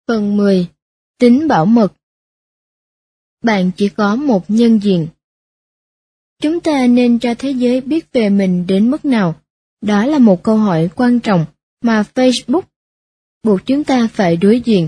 Phần 10. Tính bảo mật. Bạn chỉ có một nhân diện. Chúng ta nên cho thế giới biết về mình đến mức nào? Đó là một câu hỏi quan trọng mà Facebook buộc chúng ta phải đối diện.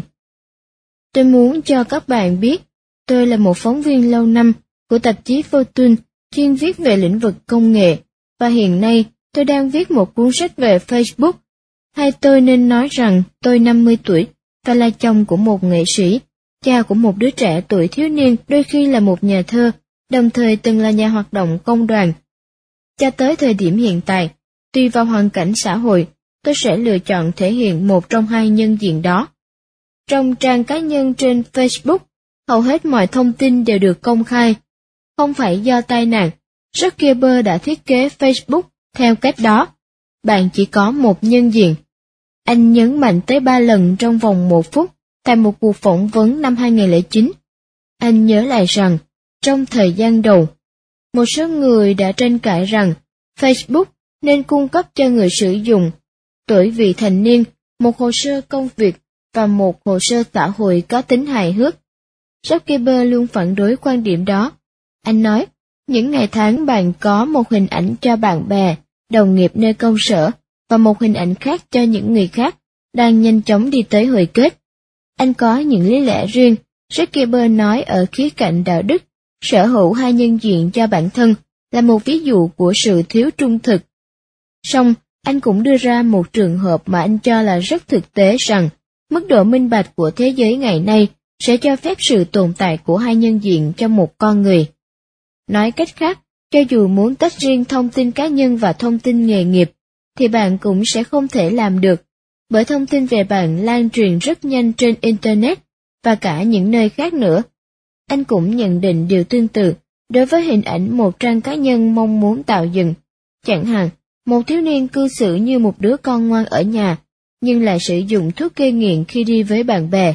Tôi muốn cho các bạn biết, tôi là một phóng viên lâu năm của tạp chí Fortune chuyên viết về lĩnh vực công nghệ, và hiện nay tôi đang viết một cuốn sách về Facebook. Hay tôi nên nói rằng tôi 50 tuổi và là chồng của một nghệ sĩ, cha của một đứa trẻ tuổi thiếu niên, đôi khi là một nhà thơ, đồng thời từng là nhà hoạt động công đoàn. Cho tới thời điểm hiện tại, tùy vào hoàn cảnh xã hội, tôi sẽ lựa chọn thể hiện một trong hai nhân diện đó. Trong trang cá nhân trên Facebook, hầu hết mọi thông tin đều được công khai. Không phải do tai nạn, Zuckerberg đã thiết kế Facebook theo cách đó. Bạn chỉ có một nhân diện. Anh nhấn mạnh tới 3 lần trong vòng 1 phút tại một cuộc phỏng vấn năm 2009. Anh nhớ lại rằng, trong thời gian đầu, một số người đã tranh cãi rằng Facebook nên cung cấp cho người sử dụng tuổi vị thành niên một hồ sơ công việc và một hồ sơ xã hội có tính hài hước. Zuckerberg luôn phản đối quan điểm đó. Anh nói, những ngày tháng bạn có một hình ảnh cho bạn bè, đồng nghiệp nơi công sở, và một hình ảnh khác cho những người khác, đang nhanh chóng đi tới hồi kết. Anh có những lý lẽ riêng, Zuckerberg nói ở khía cạnh đạo đức, sở hữu hai nhân diện cho bản thân là một ví dụ của sự thiếu trung thực. Song, anh cũng đưa ra một trường hợp mà anh cho là rất thực tế rằng, mức độ minh bạch của thế giới ngày nay sẽ cho phép sự tồn tại của hai nhân diện cho một con người. Nói cách khác, cho dù muốn tách riêng thông tin cá nhân và thông tin nghề nghiệp, thì bạn cũng sẽ không thể làm được, bởi thông tin về bạn lan truyền rất nhanh trên Internet và cả những nơi khác nữa. Anh cũng nhận định điều tương tự đối với hình ảnh một trang cá nhân mong muốn tạo dựng. Chẳng hạn, một thiếu niên cư xử như một đứa con ngoan ở nhà, nhưng lại sử dụng thuốc gây nghiện khi đi với bạn bè.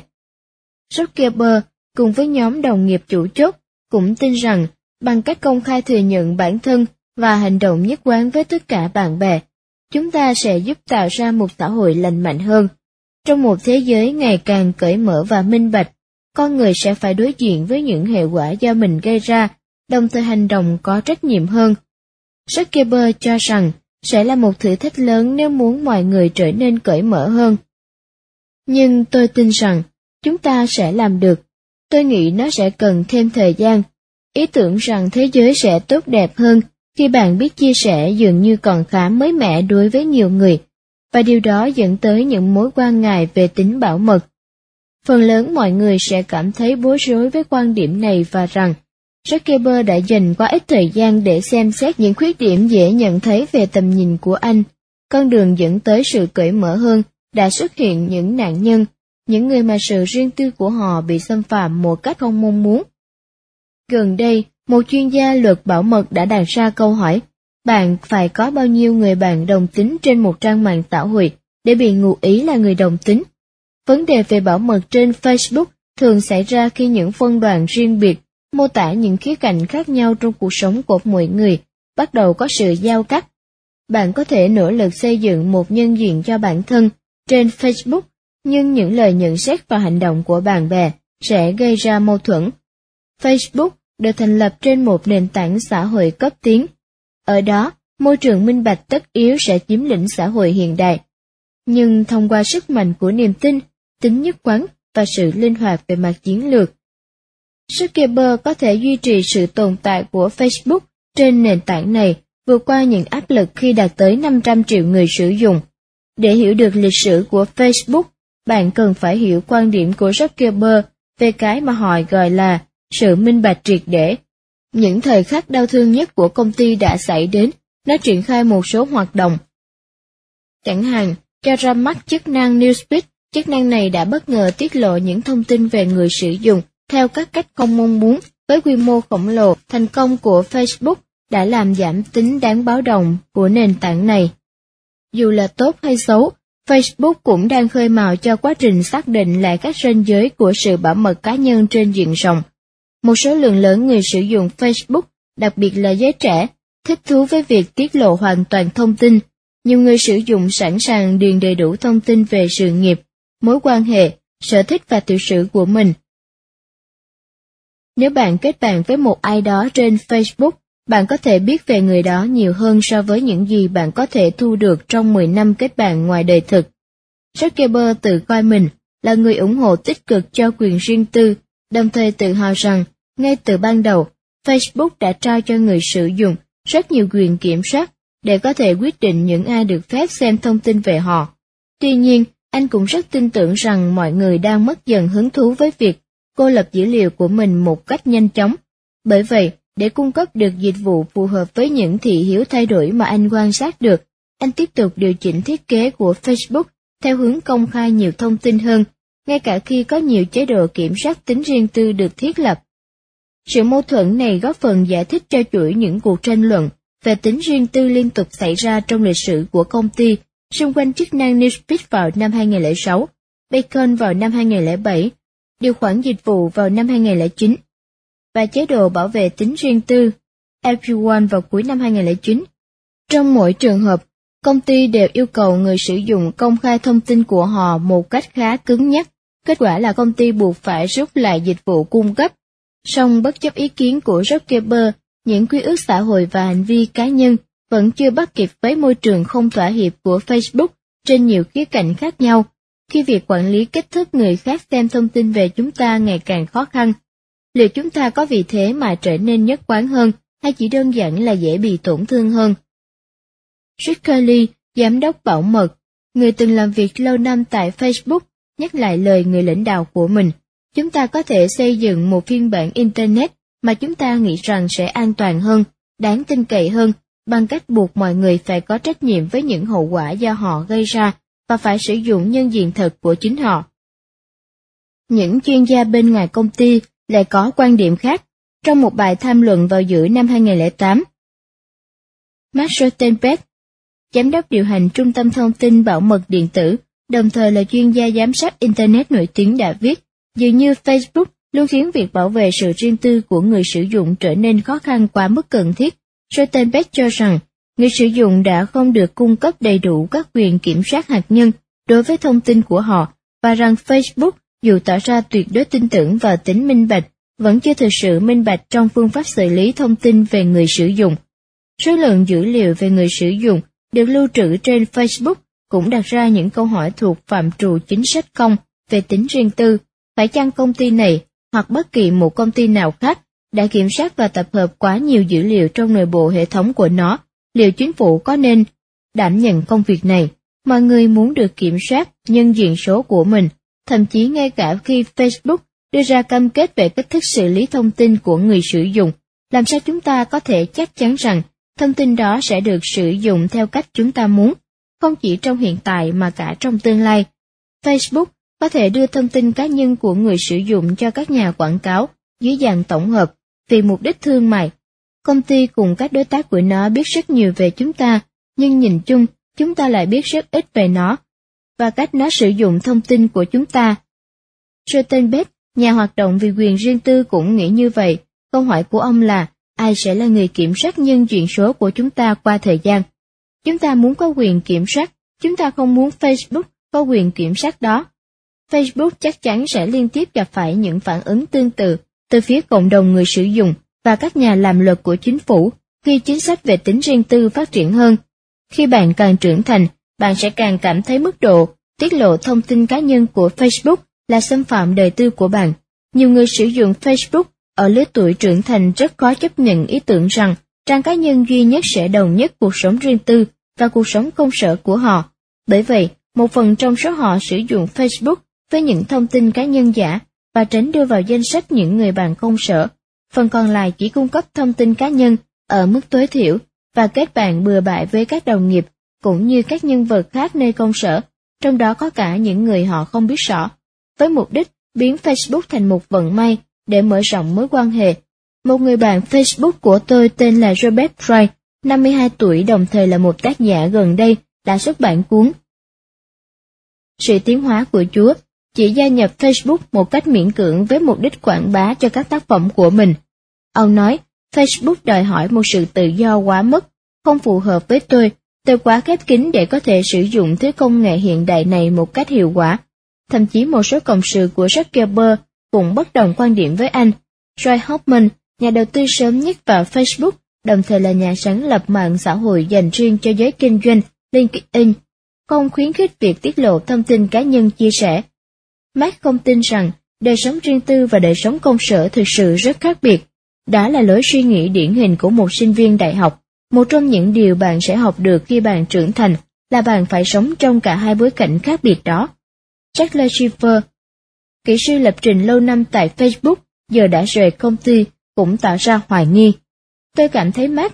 Zuckerberg cùng với nhóm đồng nghiệp chủ chốt cũng tin rằng bằng cách công khai thừa nhận bản thân và hành động nhất quán với tất cả bạn bè, chúng ta sẽ giúp tạo ra một xã hội lành mạnh hơn. Trong một thế giới ngày càng cởi mở và minh bạch, con người sẽ phải đối diện với những hệ quả do mình gây ra, đồng thời hành động có trách nhiệm hơn. Zuckerberg cho rằng sẽ là một thử thách lớn nếu muốn mọi người trở nên cởi mở hơn. Nhưng tôi tin rằng chúng ta sẽ làm được. Tôi nghĩ nó sẽ cần thêm thời gian. Ý tưởng rằng thế giới sẽ tốt đẹp hơn khi bạn biết chia sẻ dường như còn khá mới mẻ đối với nhiều người, và điều đó dẫn tới những mối quan ngại về tính bảo mật. Phần lớn mọi người sẽ cảm thấy bối rối với quan điểm này và rằng Zuckerberg đã dành quá ít thời gian để xem xét những khuyết điểm dễ nhận thấy về tầm nhìn của anh. Con đường dẫn tới sự cởi mở hơn đã xuất hiện những nạn nhân, những người mà sự riêng tư của họ bị xâm phạm một cách không mong muốn. Gần đây, một chuyên gia luật bảo mật đã đặt ra câu hỏi, bạn phải có bao nhiêu người bạn đồng tính trên một trang mạng xã hội để bị ngụ ý là người đồng tính? Vấn đề về bảo mật trên Facebook thường xảy ra khi những phân đoạn riêng biệt, mô tả những khía cạnh khác nhau trong cuộc sống của mỗi người, bắt đầu có sự giao cắt. Bạn có thể nỗ lực xây dựng một nhân diện cho bản thân trên Facebook, nhưng những lời nhận xét và hành động của bạn bè sẽ gây ra mâu thuẫn. Facebook được thành lập trên một nền tảng xã hội cấp tiến. Ở đó, môi trường minh bạch tất yếu sẽ chiếm lĩnh xã hội hiện đại. Nhưng thông qua sức mạnh của niềm tin, tính nhất quán và sự linh hoạt về mặt chiến lược, Zuckerberg có thể duy trì sự tồn tại của Facebook trên nền tảng này vượt qua những áp lực khi đạt tới 500 triệu người sử dụng. Để hiểu được lịch sử của Facebook, bạn cần phải hiểu quan điểm của Zuckerberg về cái mà họ gọi là sự minh bạch triệt để. Những thời khắc đau thương nhất của công ty đã xảy đến, nó triển khai một số hoạt động. Chẳng hạn, cho ra mắt chức năng Newsfeed, chức năng này đã bất ngờ tiết lộ những thông tin về người sử dụng theo các cách không mong muốn. Với quy mô khổng lồ, thành công của Facebook đã làm giảm tính đáng báo động của nền tảng này. Dù là tốt hay xấu, Facebook cũng đang khơi mào cho quá trình xác định lại các ranh giới của sự bảo mật cá nhân trên diện rộng. Một số lượng lớn người sử dụng Facebook, đặc biệt là giới trẻ, thích thú với việc tiết lộ hoàn toàn thông tin. Nhiều người sử dụng sẵn sàng điền đầy đủ thông tin về sự nghiệp, mối quan hệ sở thích và tiểu sử của mình. Nếu bạn kết bạn với một ai đó trên Facebook, bạn có thể biết về người đó nhiều hơn so với những gì bạn có thể thu được trong 10 năm kết bạn ngoài đời thực. Zuckerberg tự coi mình là người ủng hộ tích cực cho quyền riêng tư, đồng thời tự hào rằng, ngay từ ban đầu, Facebook đã trao cho người sử dụng rất nhiều quyền kiểm soát để có thể quyết định những ai được phép xem thông tin về họ. Tuy nhiên, anh cũng rất tin tưởng rằng mọi người đang mất dần hứng thú với việc cô lập dữ liệu của mình một cách nhanh chóng. Bởi vậy, để cung cấp được dịch vụ phù hợp với những thị hiếu thay đổi mà anh quan sát được, anh tiếp tục điều chỉnh thiết kế của Facebook theo hướng công khai nhiều thông tin hơn, ngay cả khi có nhiều chế độ kiểm soát tính riêng tư được thiết lập. Sự mâu thuẫn này góp phần giải thích cho chuỗi những cuộc tranh luận về tính riêng tư liên tục xảy ra trong lịch sử của công ty xung quanh chức năng Newsfeed vào năm 2006, Beacon vào năm 2007, điều khoản dịch vụ vào năm 2009, và chế độ bảo vệ tính riêng tư LP1 vào cuối năm 2009. Trong mỗi trường hợp, công ty đều yêu cầu người sử dụng công khai thông tin của họ một cách khá cứng nhắc. Kết quả là công ty buộc phải rút lại dịch vụ cung cấp. Song bất chấp ý kiến của Zuckerberg, những quy ước xã hội và hành vi cá nhân vẫn chưa bắt kịp với môi trường không thỏa hiệp của Facebook trên nhiều khía cạnh khác nhau, khi việc quản lý cách thức người khác xem thông tin về chúng ta ngày càng khó khăn. Liệu chúng ta có vì thế mà trở nên nhất quán hơn, hay chỉ đơn giản là dễ bị tổn thương hơn? Rick Curley, giám đốc bảo mật, người từng làm việc lâu năm tại Facebook, nhắc lại lời người lãnh đạo của mình. Chúng ta có thể xây dựng một phiên bản Internet mà chúng ta nghĩ rằng sẽ an toàn hơn, đáng tin cậy hơn, bằng cách buộc mọi người phải có trách nhiệm với những hậu quả do họ gây ra và phải sử dụng nhân diện thật của chính họ. Những chuyên gia bên ngoài công ty lại có quan điểm khác. Trong một bài tham luận vào giữa năm 2008, Mark Stoltenberg, giám đốc điều hành Trung tâm Thông tin Bảo mật Điện tử, đồng thời là chuyên gia giám sát Internet nổi tiếng đã viết, dường như Facebook luôn khiến việc bảo vệ sự riêng tư của người sử dụng trở nên khó khăn quá mức cần thiết. Stoltenberg cho rằng, người sử dụng đã không được cung cấp đầy đủ các quyền kiểm soát hạt nhân đối với thông tin của họ, và rằng Facebook, dù tỏ ra tuyệt đối tin tưởng vào tính minh bạch, vẫn chưa thực sự minh bạch trong phương pháp xử lý thông tin về người sử dụng. Số lượng dữ liệu về người sử dụng được lưu trữ trên Facebook cũng đặt ra những câu hỏi thuộc phạm trù chính sách công về tính riêng tư. Phải chăng công ty này, hoặc bất kỳ một công ty nào khác, đã kiểm soát và tập hợp quá nhiều dữ liệu trong nội bộ hệ thống của nó? Liệu chính phủ có nên đảm nhận công việc này? Mọi người muốn được kiểm soát nhân diện số của mình, thậm chí ngay cả khi Facebook đưa ra cam kết về cách thức xử lý thông tin của người sử dụng, làm sao chúng ta có thể chắc chắn rằng thông tin đó sẽ được sử dụng theo cách chúng ta muốn, không chỉ trong hiện tại mà cả trong tương lai? Facebook có thể đưa thông tin cá nhân của người sử dụng cho các nhà quảng cáo dưới dạng tổng hợp vì mục đích thương mại. Công ty cùng các đối tác của nó biết rất nhiều về chúng ta, nhưng nhìn chung, chúng ta lại biết rất ít về nó và cách nó sử dụng thông tin của chúng ta. Stoltenberg, nhà hoạt động vì quyền riêng tư, cũng nghĩ như vậy. Câu hỏi của ông là, ai sẽ là người kiểm soát nhân diện số của chúng ta qua thời gian? Chúng ta muốn có quyền kiểm soát, chúng ta không muốn Facebook có quyền kiểm soát đó. Facebook chắc chắn sẽ liên tiếp gặp phải những phản ứng tương tự từ phía cộng đồng người sử dụng và các nhà làm luật của chính phủ khi chính sách về tính riêng tư phát triển hơn. Khi bạn càng trưởng thành, bạn sẽ càng cảm thấy mức độ tiết lộ thông tin cá nhân của Facebook là xâm phạm đời tư của bạn. Nhiều người sử dụng Facebook ở lứa tuổi trưởng thành rất khó chấp nhận ý tưởng rằng trang cá nhân duy nhất sẽ đồng nhất cuộc sống riêng tư và cuộc sống công sở của họ. Bởi vậy, một phần trong số họ sử dụng Facebook với những thông tin cá nhân giả và tránh đưa vào danh sách những người bạn công sở. Phần còn lại chỉ cung cấp thông tin cá nhân ở mức tối thiểu và kết bạn bừa bãi với các đồng nghiệp cũng như các nhân vật khác nơi công sở, trong đó có cả những người họ không biết rõ, với mục đích biến Facebook thành một vận may để mở rộng mối quan hệ. Một người bạn Facebook của tôi tên là Robert Wright, 52 tuổi, đồng thời là một tác giả gần đây đã xuất bản cuốn Sự tiến hóa của Chúa, chỉ gia nhập Facebook một cách miễn cưỡng với mục đích quảng bá cho các tác phẩm của mình. Ông nói, Facebook đòi hỏi một sự tự do quá mức, không phù hợp với tôi quá khép kín để có thể sử dụng thứ công nghệ hiện đại này một cách hiệu quả. thậm chí một số cộng sự của Zuckerberg cũng bất đồng quan điểm với anh. Roy Hoffman, nhà đầu tư sớm nhất vào Facebook, đồng thời là nhà sáng lập mạng xã hội dành riêng cho giới kinh doanh LinkedIn, không khuyến khích việc tiết lộ thông tin cá nhân chia sẻ. Mark không tin rằng đời sống riêng tư và đời sống công sở thực sự rất khác biệt. Đó là lối suy nghĩ điển hình của một sinh viên đại học. Một trong những điều bạn sẽ học được khi bạn trưởng thành là bạn phải sống trong cả hai bối cảnh khác biệt đó. Jack Schiffer, kỹ sư lập trình lâu năm tại Facebook, giờ đã rời công ty, cũng tỏ ra hoài nghi. Tôi cảm thấy Mark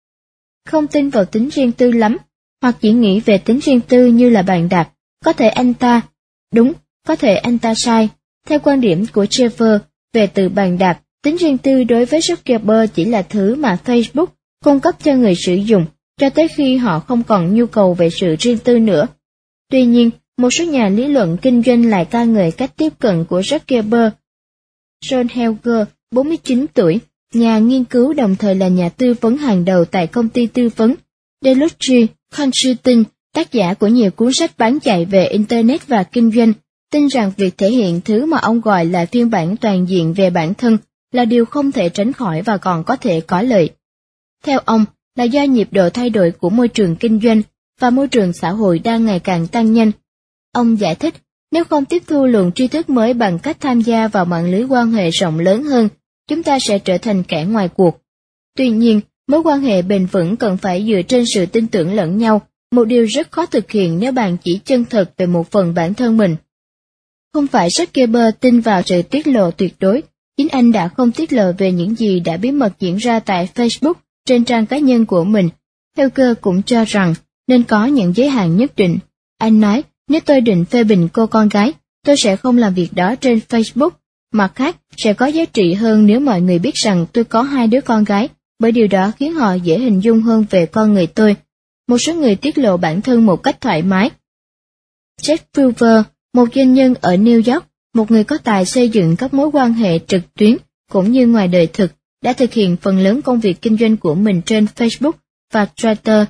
không tin vào tính riêng tư lắm, hoặc chỉ nghĩ về tính riêng tư như là bàn đạp. Có thể anh ta đúng, có thể anh ta sai. Theo quan điểm của Schiffer về từ bàn đạp, tính riêng tư đối với Zuckerberg chỉ là thứ mà Facebook cung cấp cho người sử dụng cho tới khi họ không còn nhu cầu về sự riêng tư nữa. Tuy nhiên, một số nhà lý luận kinh doanh lại ca ngợi cách tiếp cận của Zuckerberg. John Helger, 49 tuổi, nhà nghiên cứu đồng thời là nhà tư vấn hàng đầu tại công ty tư vấn Deloitte Consulting, tác giả của nhiều cuốn sách bán chạy về Internet và kinh doanh, tin rằng việc thể hiện thứ mà ông gọi là phiên bản toàn diện về bản thân là điều không thể tránh khỏi và còn có thể có lợi. Theo ông, là do nhịp độ thay đổi của môi trường kinh doanh và môi trường xã hội đang ngày càng tăng nhanh. Ông giải thích, nếu không tiếp thu luồng tri thức mới bằng cách tham gia vào mạng lưới quan hệ rộng lớn hơn, chúng ta sẽ trở thành kẻ ngoài cuộc. Tuy nhiên, mối quan hệ bền vững cần phải dựa trên sự tin tưởng lẫn nhau, một điều rất khó thực hiện nếu bạn chỉ chân thật về một phần bản thân mình. Không phải Zuckerberg tin vào sự tiết lộ tuyệt đối, chính anh đã không tiết lộ về những gì đã bí mật diễn ra tại Facebook trên trang cá nhân của mình. Helger cũng cho rằng nên có những giới hạn nhất định. Anh nói, nếu tôi định phê bình cô con gái, tôi sẽ không làm việc đó trên Facebook. Mặt khác, sẽ có giá trị hơn nếu mọi người biết rằng tôi có 2 đứa con gái, bởi điều đó khiến họ dễ hình dung hơn về con người tôi. Một số người tiết lộ bản thân một cách thoải mái. Jeff Pulver, một doanh nhân ở New York, một người có tài xây dựng các mối quan hệ trực tuyến cũng như ngoài đời thực, đã thực hiện phần lớn công việc kinh doanh của mình trên Facebook và Twitter.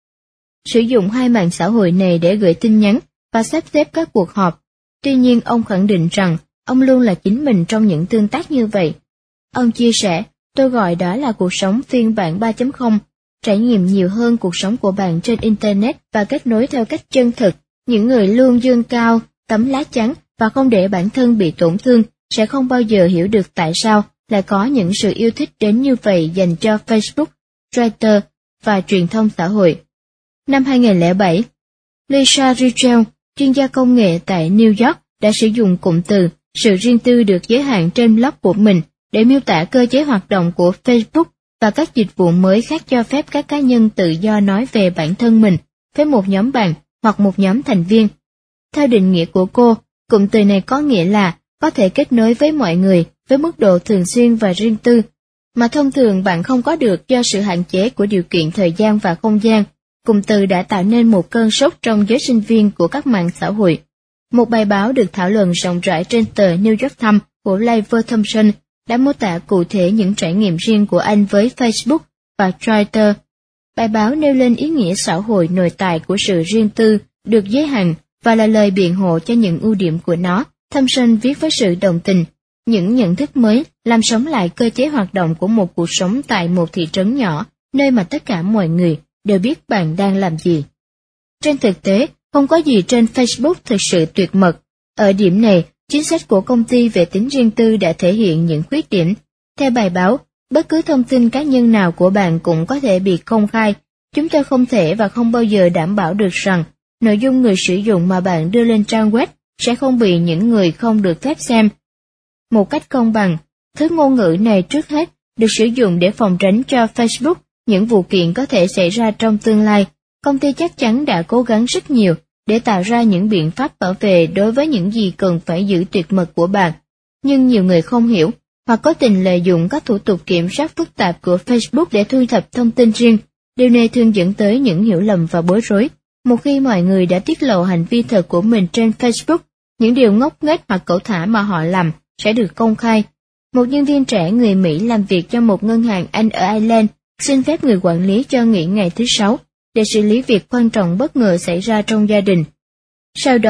Sử dụng 2 mạng xã hội này để gửi tin nhắn và sắp xếp các cuộc họp. Tuy nhiên ông khẳng định rằng ông luôn là chính mình trong những tương tác như vậy. Ông chia sẻ, tôi gọi đó là cuộc sống phiên bản 3.0, trải nghiệm nhiều hơn cuộc sống của bạn trên Internet và kết nối theo cách chân thực. Những người luôn dương cao, tấm lá chắn và không để bản thân bị tổn thương sẽ không bao giờ hiểu được tại sao lại có những sự yêu thích đến như vậy dành cho Facebook, Twitter và truyền thông xã hội. Năm 2007, Lisa Richel, chuyên gia công nghệ tại New York, đã sử dụng cụm từ sự riêng tư được giới hạn trên blog của mình để miêu tả cơ chế hoạt động của Facebook và các dịch vụ mới khác cho phép các cá nhân tự do nói về bản thân mình với một nhóm bạn hoặc một nhóm thành viên. Theo định nghĩa của cô, cụm từ này có nghĩa là có thể kết nối với mọi người với mức độ thường xuyên và riêng tư, mà thông thường bạn không có được do sự hạn chế của điều kiện thời gian và không gian. Cụm từ đã tạo nên một cơn sốt trong giới sinh viên của các mạng xã hội. Một bài báo được thảo luận rộng rãi trên tờ New York Times của Lever Thompson đã mô tả cụ thể những trải nghiệm riêng của anh với Facebook và Twitter. Bài báo nêu lên ý nghĩa xã hội nội tại của sự riêng tư được giới hạn và là lời biện hộ cho những ưu điểm của nó. Thompson viết với sự đồng tình, những nhận thức mới làm sống lại cơ chế hoạt động của một cuộc sống tại một thị trấn nhỏ, nơi mà tất cả mọi người đều biết bạn đang làm gì. Trên thực tế, không có gì trên Facebook thực sự tuyệt mật. Ở điểm này, chính sách của công ty về tính riêng tư đã thể hiện những khuyết điểm. Theo bài báo, bất cứ thông tin cá nhân nào của bạn cũng có thể bị công khai. Chúng tôi không thể và không bao giờ đảm bảo được rằng nội dung người sử dụng mà bạn đưa lên trang web sẽ không bị những người không được phép xem. Một cách công bằng, thứ ngôn ngữ này trước hết được sử dụng để phòng tránh cho Facebook những vụ kiện có thể xảy ra trong tương lai. Công ty chắc chắn đã cố gắng rất nhiều để tạo ra những biện pháp bảo vệ đối với những gì cần phải giữ tuyệt mật của bạn. Nhưng nhiều người không hiểu, hoặc có tình lợi dụng các thủ tục kiểm soát phức tạp của Facebook để thu thập thông tin riêng. Điều này thường dẫn tới những hiểu lầm và bối rối. Một khi mọi người đã tiết lộ hành vi thật của mình trên Facebook, những điều ngốc nghếch hoặc cẩu thả mà họ làm sẽ được công khai. Một nhân viên trẻ người Mỹ làm việc cho một ngân hàng Anh ở Ireland xin phép người quản lý cho nghỉ ngày thứ Sáu để xử lý việc quan trọng bất ngờ xảy ra trong gia đình. Sau đó,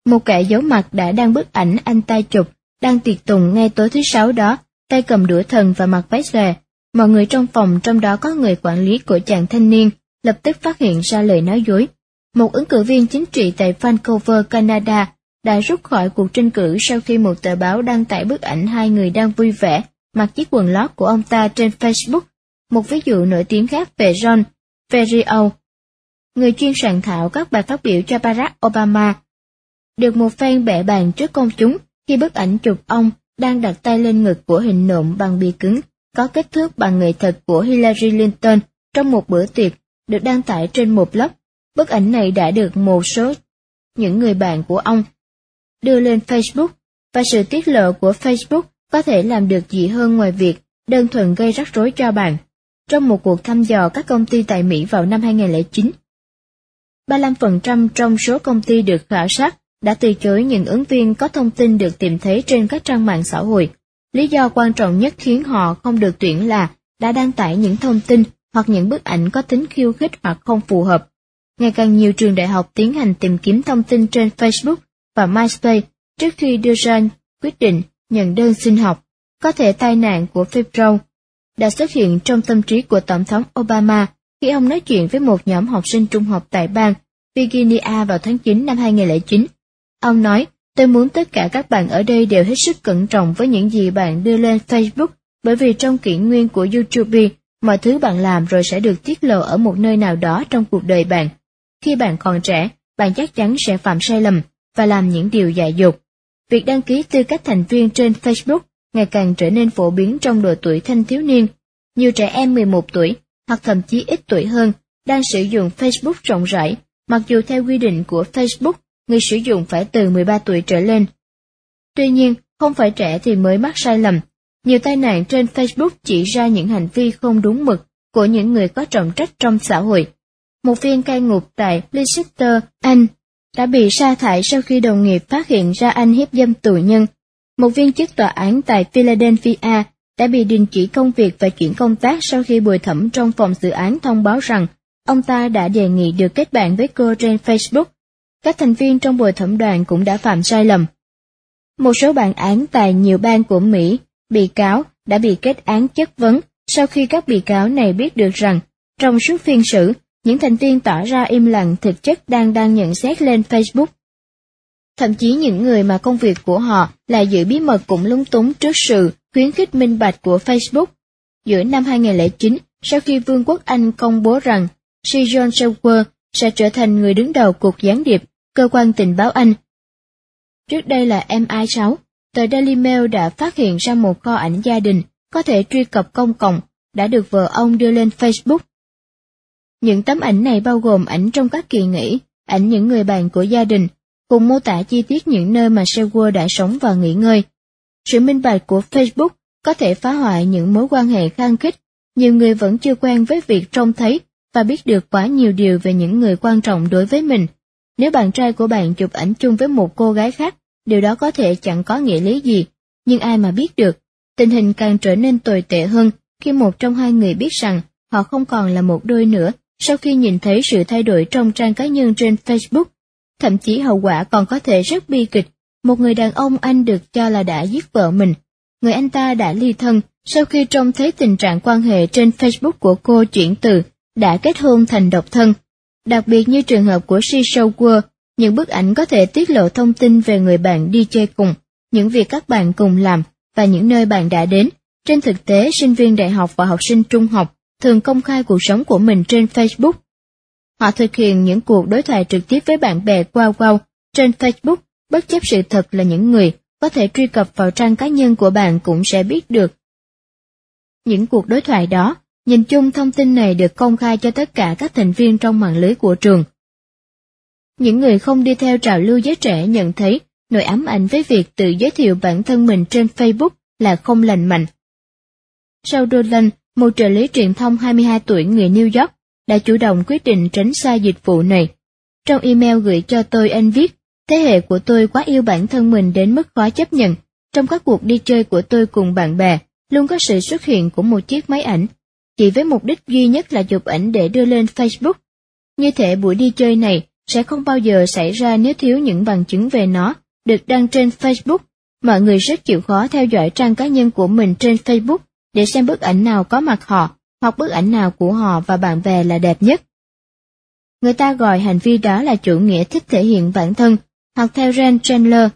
Một kẻ giấu mặt đã đăng bức ảnh anh ta chụp, đang tiệc tùng ngay tối thứ Sáu đó, tay cầm đũa thần và mặc váy xòe. Mọi người trong phòng, trong đó có người quản lý của chàng thanh niên, lập tức phát hiện ra lời nói dối. Một ứng cử viên chính trị tại Vancouver, Canada, đã rút khỏi cuộc tranh cử sau khi một tờ báo đăng tải bức ảnh hai người đang vui vẻ mặc chiếc quần lót của ông ta trên Facebook. Một ví dụ nổi tiếng khác về John Ferriero, người chuyên soạn thảo các bài phát biểu cho Barack Obama, được một phen bẻ bàng trước công chúng khi bức ảnh chụp ông đang đặt tay lên ngực của hình nộm bằng bìa cứng có kích thước bằng người thật của Hillary Clinton trong một bữa tiệc, được đăng tải trên một blog. Bức ảnh này đã được một số những người bạn của ông đưa lên Facebook, và sự tiết lộ của Facebook có thể làm được gì hơn ngoài việc đơn thuần gây rắc rối cho bạn. Trong một cuộc thăm dò các công ty tại Mỹ vào năm 2009, 35% trong số công ty được khảo sát đã từ chối những ứng viên có thông tin được tìm thấy trên các trang mạng xã hội. Lý do quan trọng nhất khiến họ không được tuyển là đã đăng tải những thông tin hoặc những bức ảnh có tính khiêu khích hoặc không phù hợp. Ngày càng nhiều trường đại học tiến hành tìm kiếm thông tin trên Facebook và MySpace trước khi đưa ra quyết định nhận đơn xin học. Có thể tai nạn của Ferriero đã xuất hiện trong tâm trí của Tổng thống Obama khi ông nói chuyện với một nhóm học sinh trung học tại bang Virginia vào tháng 9 năm 2009. Ông nói, tôi muốn tất cả các bạn ở đây đều hết sức cẩn trọng với những gì bạn đưa lên Facebook, bởi vì trong kỷ nguyên của YouTube, mọi thứ bạn làm rồi sẽ được tiết lộ ở một nơi nào đó trong cuộc đời bạn. Khi bạn còn trẻ, bạn chắc chắn sẽ phạm sai lầm và làm những điều dại dột. Việc đăng ký tư cách thành viên trên Facebook ngày càng trở nên phổ biến trong độ tuổi thanh thiếu niên. Nhiều trẻ em 11 tuổi, hoặc thậm chí ít tuổi hơn, đang sử dụng Facebook rộng rãi, mặc dù theo quy định của Facebook, người sử dụng phải từ 13 tuổi trở lên. Tuy nhiên, không phải trẻ thì mới mắc sai lầm. Nhiều tai nạn trên Facebook chỉ ra những hành vi không đúng mực của những người có trọng trách trong xã hội. Một viên cai ngục tại Leicester, Anh, đã bị sa thải sau khi đồng nghiệp phát hiện ra anh hiếp dâm tù nhân. Một viên chức tòa án tại Philadelphia đã bị đình chỉ công việc và chuyển công tác sau khi bồi thẩm trong phòng xử án thông báo rằng ông ta đã đề nghị được kết bạn với cô trên Facebook. Các thành viên trong bồi thẩm đoàn cũng đã phạm sai lầm. Một số bản án tại nhiều bang của Mỹ, bị cáo đã bị kết án chất vấn sau khi các bị cáo này biết được rằng trong suốt phiên xử, những thành viên tỏ ra im lặng thực chất đang nhận xét lên Facebook. Thậm chí những người mà công việc của họ là giữ bí mật cũng lúng túng trước sự khuyến khích minh bạch của Facebook. Giữa năm 2009, sau khi Vương quốc Anh công bố rằng Sir John Sawyer sẽ trở thành người đứng đầu Cục Gián điệp, cơ quan tình báo Anh. Trước đây là MI6, tờ Daily Mail đã phát hiện ra một kho ảnh gia đình có thể truy cập công cộng đã được vợ ông đưa lên Facebook. Những tấm ảnh này bao gồm ảnh trong các kỳ nghỉ, ảnh những người bạn của gia đình, cùng mô tả chi tiết những nơi mà Sawyer đã sống và nghỉ ngơi. Sự minh bạch của Facebook có thể phá hoại những mối quan hệ khăng khít. Nhiều người vẫn chưa quen với việc trông thấy và biết được quá nhiều điều về những người quan trọng đối với mình. Nếu bạn trai của bạn chụp ảnh chung với một cô gái khác, điều đó có thể chẳng có nghĩa lý gì, nhưng ai mà biết được. Tình hình càng trở nên tồi tệ hơn khi một trong hai người biết rằng họ không còn là một đôi nữa sau khi nhìn thấy sự thay đổi trong trang cá nhân trên Facebook. Thậm chí hậu quả còn có thể rất bi kịch. Một người đàn ông Anh được cho là đã giết vợ mình. Người anh ta đã ly thân sau khi trông thấy tình trạng quan hệ trên Facebook của cô chuyển từ đã kết hôn thành độc thân. Đặc biệt như trường hợp của Sir Sawyer, những bức ảnh có thể tiết lộ thông tin về người bạn đi chơi cùng, những việc các bạn cùng làm và những nơi bạn đã đến. Trên thực tế, sinh viên đại học và học sinh trung học thường công khai cuộc sống của mình trên Facebook. Họ thực hiện những cuộc đối thoại trực tiếp với bạn bè wow trên Facebook, bất chấp sự thật là những người có thể truy cập vào trang cá nhân của bạn cũng sẽ biết được những cuộc đối thoại đó. Nhìn chung, thông tin này được công khai cho tất cả các thành viên trong mạng lưới của trường. Những người không đi theo trào lưu giới trẻ nhận thấy nỗi ám ảnh với việc tự giới thiệu bản thân mình trên Facebook là không lành mạnh. Sau Dolan, một trợ lý truyền thông 22 tuổi người New York, đã chủ động quyết định tránh xa dịch vụ này. Trong email gửi cho tôi, anh viết, thế hệ của tôi quá yêu bản thân mình đến mức khó chấp nhận. Trong các cuộc đi chơi của tôi cùng bạn bè, luôn có sự xuất hiện của một chiếc máy ảnh, chỉ với mục đích duy nhất là chụp ảnh để đưa lên Facebook. Như thể buổi đi chơi này sẽ không bao giờ xảy ra nếu thiếu những bằng chứng về nó được đăng trên Facebook. Mọi người rất chịu khó theo dõi trang cá nhân của mình trên Facebook để xem bức ảnh nào có mặt họ hoặc bức ảnh nào của họ và bạn bè là đẹp nhất. Người ta gọi hành vi đó là chủ nghĩa thích thể hiện bản thân, hoặc theo Ren Chandler,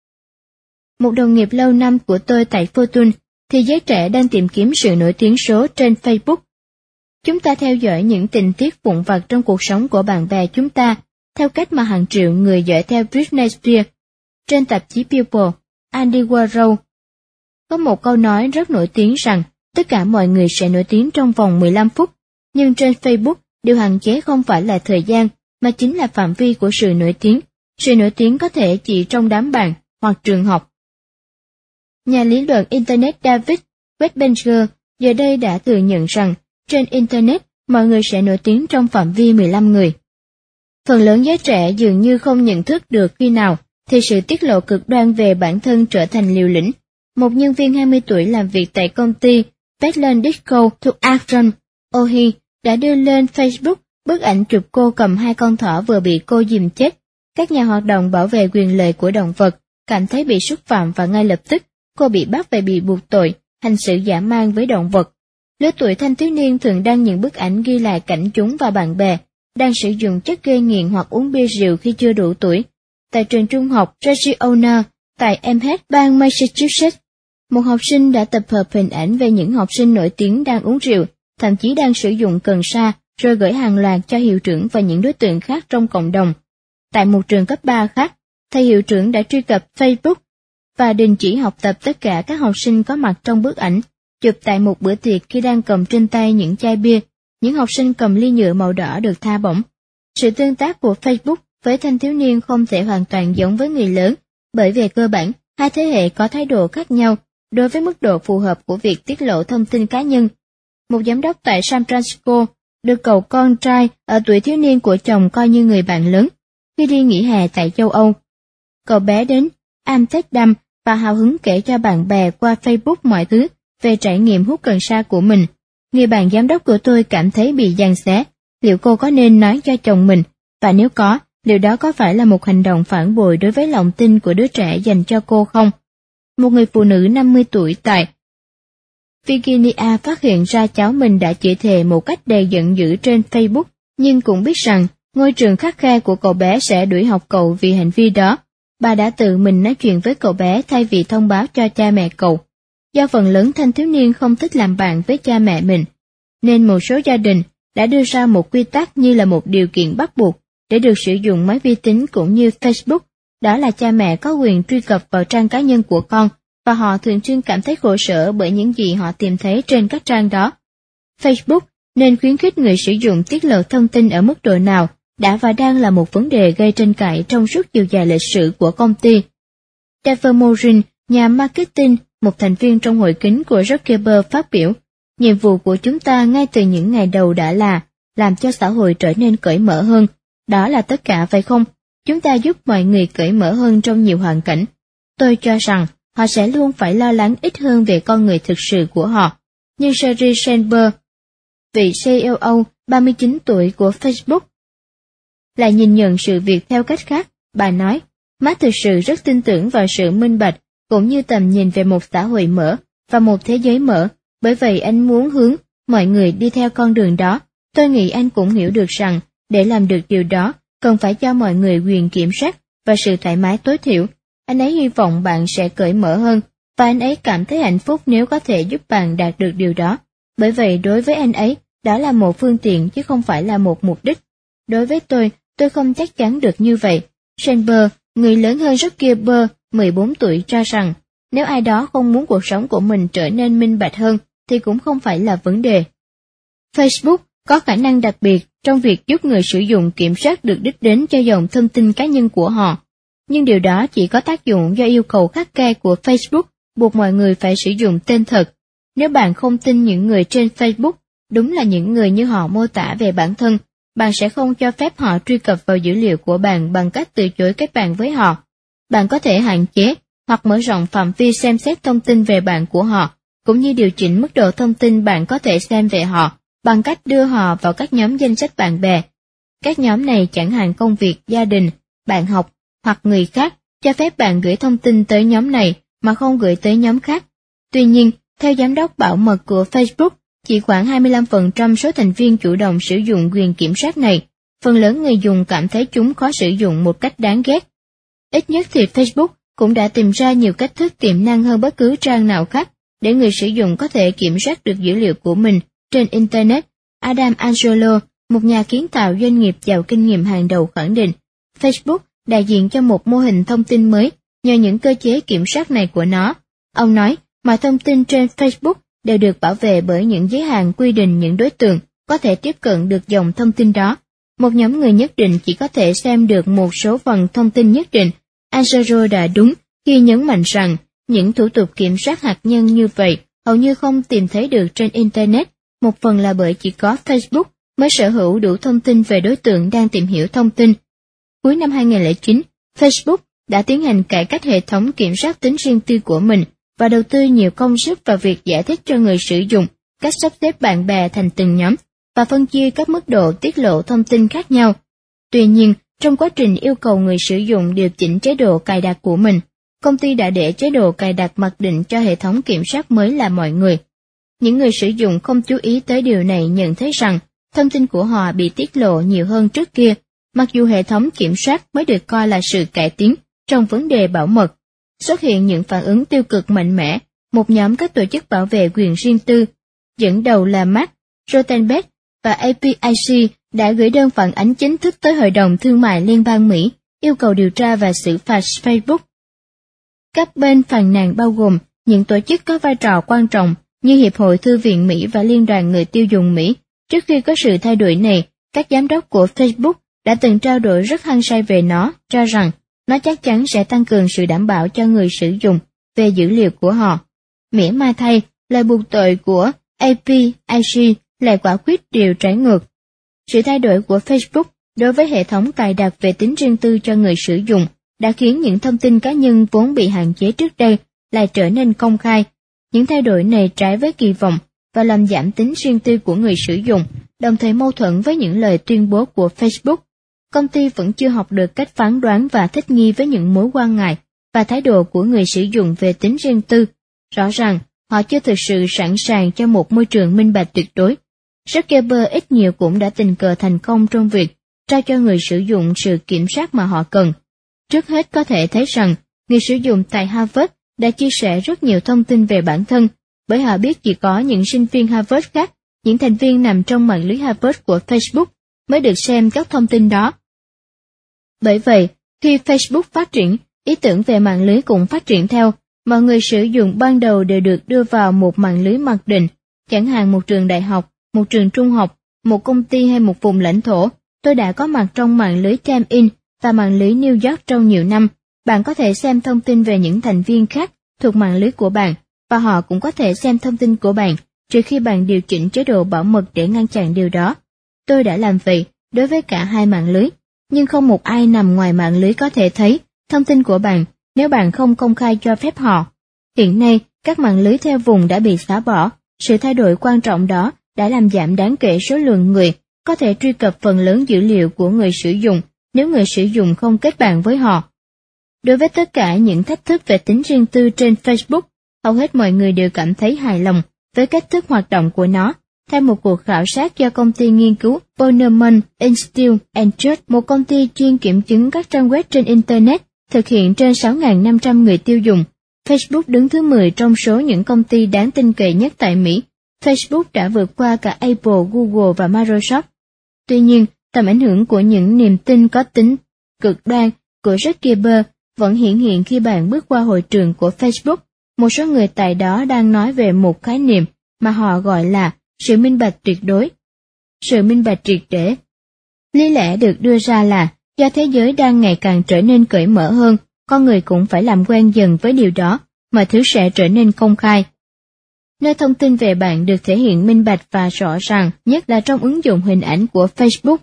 một đồng nghiệp lâu năm của tôi tại Fortune, thì giới trẻ đang tìm kiếm sự nổi tiếng số trên Facebook. Chúng ta theo dõi những tình tiết vụn vặt trong cuộc sống của bạn bè chúng ta, theo cách mà hàng triệu người dõi theo Britney Spears. Trên tạp chí People, Andy Warhol có một câu nói rất nổi tiếng rằng tất cả mọi người sẽ nổi tiếng trong vòng 15 phút, nhưng trên Facebook, điều hạn chế không phải là thời gian, mà chính là phạm vi của sự nổi tiếng. Sự nổi tiếng có thể chỉ trong đám bạn hoặc trường học. Nhà lý luận Internet David Weisberger giờ đây đã thừa nhận rằng trên Internet mọi người sẽ nổi tiếng trong phạm vi 15 người. Phần lớn giới trẻ dường như không nhận thức được khi nào thì sự tiết lộ cực đoan về bản thân trở thành liều lĩnh. Một nhân viên 20 tuổi làm việc tại công ty Petland Disco thuộc Akron, Ohio đã đưa lên Facebook bức ảnh chụp cô cầm 2 con thỏ vừa bị cô giìm chết. Các nhà hoạt động bảo vệ quyền lợi của động vật cảm thấy bị xúc phạm và ngay lập tức cô bị bắt và bị buộc tội hành xử dã man với động vật. Lứa tuổi thanh thiếu niên thường đăng những bức ảnh ghi lại cảnh chúng và bạn bè đang sử dụng chất gây nghiện hoặc uống bia rượu khi chưa đủ tuổi. Tại trường trung học Regina tại Amherst, bang Massachusetts, một học sinh đã tập hợp hình ảnh về những học sinh nổi tiếng đang uống rượu, thậm chí đang sử dụng cần sa, rồi gửi hàng loạt cho hiệu trưởng và những đối tượng khác trong cộng đồng. Tại một trường cấp 3 khác, thầy hiệu trưởng đã truy cập Facebook và đình chỉ học tập tất cả các học sinh có mặt trong bức ảnh, chụp tại một bữa tiệc khi đang cầm trên tay những chai bia. Những học sinh cầm ly nhựa màu đỏ được tha bổng. Sự tương tác của Facebook với thanh thiếu niên không thể hoàn toàn giống với người lớn, bởi về cơ bản, hai thế hệ có thái độ khác nhau đối với mức độ phù hợp của việc tiết lộ thông tin cá nhân. Một giám đốc tại San Francisco được cậu con trai ở tuổi thiếu niên của chồng coi như người bạn lớn. Khi đi nghỉ hè tại châu Âu, cậu bé đến Amsterdam và hào hứng kể cho bạn bè qua Facebook mọi thứ về trải nghiệm hút cần sa của mình. Người bạn giám đốc của tôi cảm thấy bị giằng xé. Liệu cô có nên nói cho chồng mình? Và nếu có, liệu đó có phải là một hành động phản bội đối với lòng tin của đứa trẻ dành cho cô không? Một người phụ nữ 50 tuổi tại Virginia phát hiện ra cháu mình đã chửi thề một cách đầy giận dữ trên Facebook, nhưng cũng biết rằng ngôi trường khắt khe của cậu bé sẽ đuổi học cậu vì hành vi đó. Bà đã tự mình nói chuyện với cậu bé thay vì thông báo cho cha mẹ cậu. Do phần lớn thanh thiếu niên không thích làm bạn với cha mẹ mình, nên một số gia đình đã đưa ra một quy tắc như là một điều kiện bắt buộc để được sử dụng máy vi tính cũng như Facebook, đó là cha mẹ có quyền truy cập vào trang cá nhân của con, và họ thường xuyên cảm thấy khổ sở bởi những gì họ tìm thấy trên các trang đó. Facebook nên khuyến khích người sử dụng tiết lộ thông tin ở mức độ nào đã và đang là một vấn đề gây tranh cãi trong suốt chiều dài lịch sử của công ty. Dave Morin, nhà marketing, một thành viên trong hội kính của Zuckerberg phát biểu, nhiệm vụ của chúng ta ngay từ những ngày đầu đã là làm cho xã hội trở nên cởi mở hơn. Đó là tất cả phải không? Chúng ta giúp mọi người cởi mở hơn trong nhiều hoàn cảnh. Tôi cho rằng họ sẽ luôn phải lo lắng ít hơn về con người thực sự của họ. Nhưng Sheryl Sandberg, vị CEO 39 tuổi của Facebook, lại nhìn nhận sự việc theo cách khác. Bà nói, Mark thực sự rất tin tưởng vào sự minh bạch, cũng như tầm nhìn về một xã hội mở và một thế giới mở, bởi vậy anh muốn hướng mọi người đi theo con đường đó. Tôi nghĩ anh cũng hiểu được rằng, để làm được điều đó, cần phải cho mọi người quyền kiểm soát và sự thoải mái tối thiểu. Anh ấy hy vọng bạn sẽ cởi mở hơn, và anh ấy cảm thấy hạnh phúc nếu có thể giúp bạn đạt được điều đó. Bởi vậy đối với anh ấy, đó là một phương tiện chứ không phải là một mục đích. Đối với tôi không chắc chắn được như vậy. Sandberg, người lớn hơn Zuckerberg, 14 tuổi, cho rằng, nếu ai đó không muốn cuộc sống của mình trở nên minh bạch hơn, thì cũng không phải là vấn đề. Facebook có khả năng đặc biệt trong việc giúp người sử dụng kiểm soát được đích đến cho dòng thông tin cá nhân của họ. Nhưng điều đó chỉ có tác dụng do yêu cầu khắt khe của Facebook buộc mọi người phải sử dụng tên thật. Nếu bạn không tin những người trên Facebook đúng là những người như họ mô tả về bản thân, bạn sẽ không cho phép họ truy cập vào dữ liệu của bạn bằng cách từ chối kết bạn với họ. Bạn có thể hạn chế hoặc mở rộng phạm vi xem xét thông tin về bạn của họ, cũng như điều chỉnh mức độ thông tin bạn có thể xem về họ bằng cách đưa họ vào các nhóm danh sách bạn bè. Các nhóm này chẳng hạn công việc, gia đình, bạn học hoặc người khác, cho phép bạn gửi thông tin tới nhóm này mà không gửi tới nhóm khác. Tuy nhiên, theo giám đốc bảo mật của Facebook, chỉ khoảng 25% số thành viên chủ động sử dụng quyền kiểm soát này. Phần lớn người dùng cảm thấy chúng khó sử dụng một cách đáng ghét. Ít nhất thì Facebook cũng đã tìm ra nhiều cách thức tiềm năng hơn bất cứ trang nào khác để người sử dụng có thể kiểm soát được dữ liệu của mình trên Internet. Adam Angelo, một nhà kiến tạo doanh nghiệp giàu kinh nghiệm hàng đầu khẳng định, Facebook đại diện cho một mô hình thông tin mới nhờ những cơ chế kiểm soát này của nó. Ông nói, mọi thông tin trên Facebook đều được bảo vệ bởi những giới hạn quy định những đối tượng có thể tiếp cận được dòng thông tin đó. Một nhóm người nhất định chỉ có thể xem được một số phần thông tin nhất định. Angelo đã đúng khi nhấn mạnh rằng những thủ tục kiểm soát hạt nhân như vậy hầu như không tìm thấy được trên Internet, một phần là bởi chỉ có Facebook mới sở hữu đủ thông tin về đối tượng đang tìm hiểu thông tin. Cuối năm 2009, Facebook đã tiến hành cải cách hệ thống kiểm soát tính riêng tư của mình và đầu tư nhiều công sức vào việc giải thích cho người sử dụng cách sắp xếp bạn bè thành từng nhóm và phân chia các mức độ tiết lộ thông tin khác nhau. Tuy nhiên, trong quá trình yêu cầu người sử dụng điều chỉnh chế độ cài đặt của mình, công ty đã để chế độ cài đặt mặc định cho hệ thống kiểm soát mới là mọi người. Những người sử dụng không chú ý tới điều này nhận thấy rằng thông tin của họ bị tiết lộ nhiều hơn trước kia, mặc dù hệ thống kiểm soát mới được coi là sự cải tiến trong vấn đề bảo mật. Xuất hiện những phản ứng tiêu cực mạnh mẽ, một nhóm các tổ chức bảo vệ quyền riêng tư, dẫn đầu là Mark Rothenberg và APIC đã gửi đơn phản ánh chính thức tới Hội đồng Thương mại Liên bang Mỹ, yêu cầu điều tra và xử phạt Facebook. Các bên phàn nàn bao gồm những tổ chức có vai trò quan trọng như Hiệp hội Thư viện Mỹ và Liên đoàn Người tiêu dùng Mỹ. Trước khi có sự thay đổi này, các giám đốc của Facebook đã từng trao đổi rất hăng say về nó, cho rằng nó chắc chắn sẽ tăng cường sự đảm bảo cho người sử dụng về dữ liệu của họ. Mỉa mai thay, lời buộc tội của APIC lại quả quyết điều trái ngược. Sự thay đổi của Facebook đối với hệ thống cài đặt về tính riêng tư cho người sử dụng đã khiến những thông tin cá nhân vốn bị hạn chế trước đây lại trở nên công khai. Những thay đổi này trái với kỳ vọng và làm giảm tính riêng tư của người sử dụng, đồng thời mâu thuẫn với những lời tuyên bố của Facebook. Công ty vẫn chưa học được cách phán đoán và thích nghi với những mối quan ngại và thái độ của người sử dụng về tính riêng tư. Rõ ràng, họ chưa thực sự sẵn sàng cho một môi trường minh bạch tuyệt đối. Zuckerberg ít nhiều cũng đã tình cờ thành công trong việc trao cho người sử dụng sự kiểm soát mà họ cần. Trước hết có thể thấy rằng, người sử dụng tại Harvard đã chia sẻ rất nhiều thông tin về bản thân, bởi họ biết chỉ có những sinh viên Harvard khác, những thành viên nằm trong mạng lưới Harvard của Facebook, mới được xem các thông tin đó. Bởi vậy, khi Facebook phát triển, ý tưởng về mạng lưới cũng phát triển theo. Mọi người sử dụng ban đầu đều được đưa vào một mạng lưới mặc định, chẳng hạn một trường đại học, một trường trung học, một công ty hay một vùng lãnh thổ. Tôi đã có mặt trong mạng lưới Time In và mạng lưới New York trong nhiều năm. Bạn có thể xem thông tin về những thành viên khác thuộc mạng lưới của bạn, và họ cũng có thể xem thông tin của bạn, trừ khi bạn điều chỉnh chế độ bảo mật để ngăn chặn điều đó. Tôi đã làm vậy đối với cả hai mạng lưới, nhưng không một ai nằm ngoài mạng lưới có thể thấy thông tin của bạn nếu bạn không công khai cho phép họ. Hiện nay, các mạng lưới theo vùng đã bị xóa bỏ. Sự thay đổi quan trọng đó đã làm giảm đáng kể số lượng người có thể truy cập phần lớn dữ liệu của người sử dụng nếu người sử dụng không kết bạn với họ. Đối với tất cả những thách thức về tính riêng tư trên Facebook, hầu hết mọi người đều cảm thấy hài lòng với cách thức hoạt động của nó. Theo một cuộc khảo sát do công ty nghiên cứu Ponemon Institute and Trust, một công ty chuyên kiểm chứng các trang web trên Internet, thực hiện trên 6.500 người tiêu dùng, Facebook đứng thứ 10 trong số những công ty đáng tin cậy nhất tại Mỹ. Facebook đã vượt qua cả Apple, Google và Microsoft. Tuy nhiên, tầm ảnh hưởng của những niềm tin có tính cực đoan của Zuckerberg vẫn hiển hiện khi bạn bước qua hội trường của Facebook. Một số người tại đó đang nói về một khái niệm mà họ gọi là sự minh bạch tuyệt đối, sự minh bạch triệt để. Lý lẽ được đưa ra là do thế giới đang ngày càng trở nên cởi mở hơn, con người cũng phải làm quen dần với điều đó, mọi thứ sẽ trở nên công khai. Nơi thông tin về bạn được thể hiện minh bạch và rõ ràng nhất là trong ứng dụng hình ảnh của Facebook.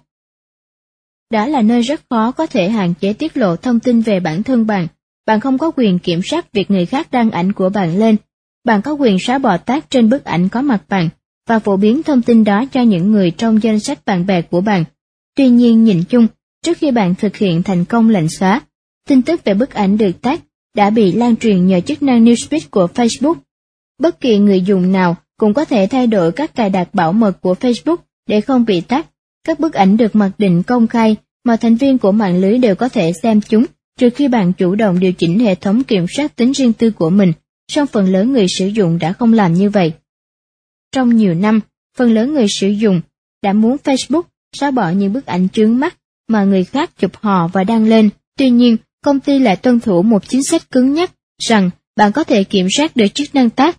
Đó là nơi rất khó có thể hạn chế tiết lộ thông tin về bản thân bạn. Bạn không có quyền kiểm soát việc người khác đăng ảnh của bạn lên. Bạn có quyền xóa bỏ tag trên bức ảnh có mặt bạn và phổ biến thông tin đó cho những người trong danh sách bạn bè của bạn. Tuy nhiên nhìn chung, trước khi bạn thực hiện thành công lệnh xóa, tin tức về bức ảnh được tag đã bị lan truyền nhờ chức năng Newsfeed của Facebook. Bất kỳ người dùng nào cũng có thể thay đổi các cài đặt bảo mật của Facebook để không bị tag. Các bức ảnh được mặc định công khai, mà thành viên của mạng lưới đều có thể xem chúng, trừ khi bạn chủ động điều chỉnh hệ thống kiểm soát tính riêng tư của mình, song phần lớn người sử dụng đã không làm như vậy. Trong nhiều năm, phần lớn người sử dụng đã muốn Facebook xóa bỏ những bức ảnh chướng mắt mà người khác chụp họ và đăng lên. Tuy nhiên, công ty lại tuân thủ một chính sách cứng nhắc rằng bạn có thể kiểm soát được chức năng tag,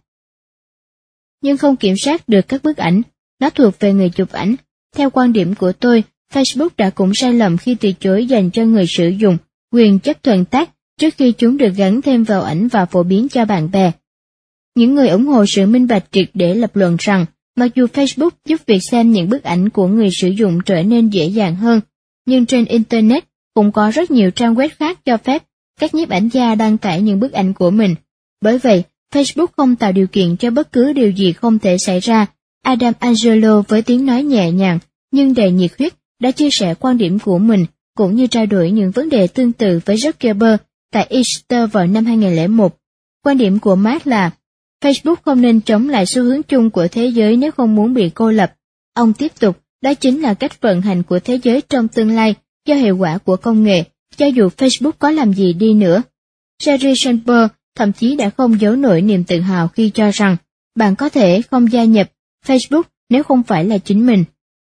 nhưng không kiểm soát được các bức ảnh. Nó thuộc về người chụp ảnh. Theo quan điểm của tôi, Facebook đã cũng sai lầm khi từ chối dành cho người sử dụng quyền chấp thuận tag trước khi chúng được gắn thêm vào ảnh và phổ biến cho bạn bè. Những người ủng hộ sự minh bạch triệt để lập luận rằng, mặc dù Facebook giúp việc xem những bức ảnh của người sử dụng trở nên dễ dàng hơn, nhưng trên Internet cũng có rất nhiều trang web khác cho phép các nhiếp ảnh gia đăng tải những bức ảnh của mình. Bởi vậy, Facebook không tạo điều kiện cho bất cứ điều gì không thể xảy ra. Adam Angelo với tiếng nói nhẹ nhàng nhưng đầy nhiệt huyết đã chia sẻ quan điểm của mình, cũng như trao đổi những vấn đề tương tự với Zuckerberg tại Easter vào năm 2001. Quan điểm của Mark là Facebook không nên chống lại xu hướng chung của thế giới nếu không muốn bị cô lập. Ông tiếp tục, đó chính là cách vận hành của thế giới trong tương lai do hệ quả của công nghệ, cho dù Facebook có làm gì đi nữa. Sheryl Sandberg thậm chí đã không giấu nổi niềm tự hào khi cho rằng bạn có thể không gia nhập Facebook nếu không phải là chính mình.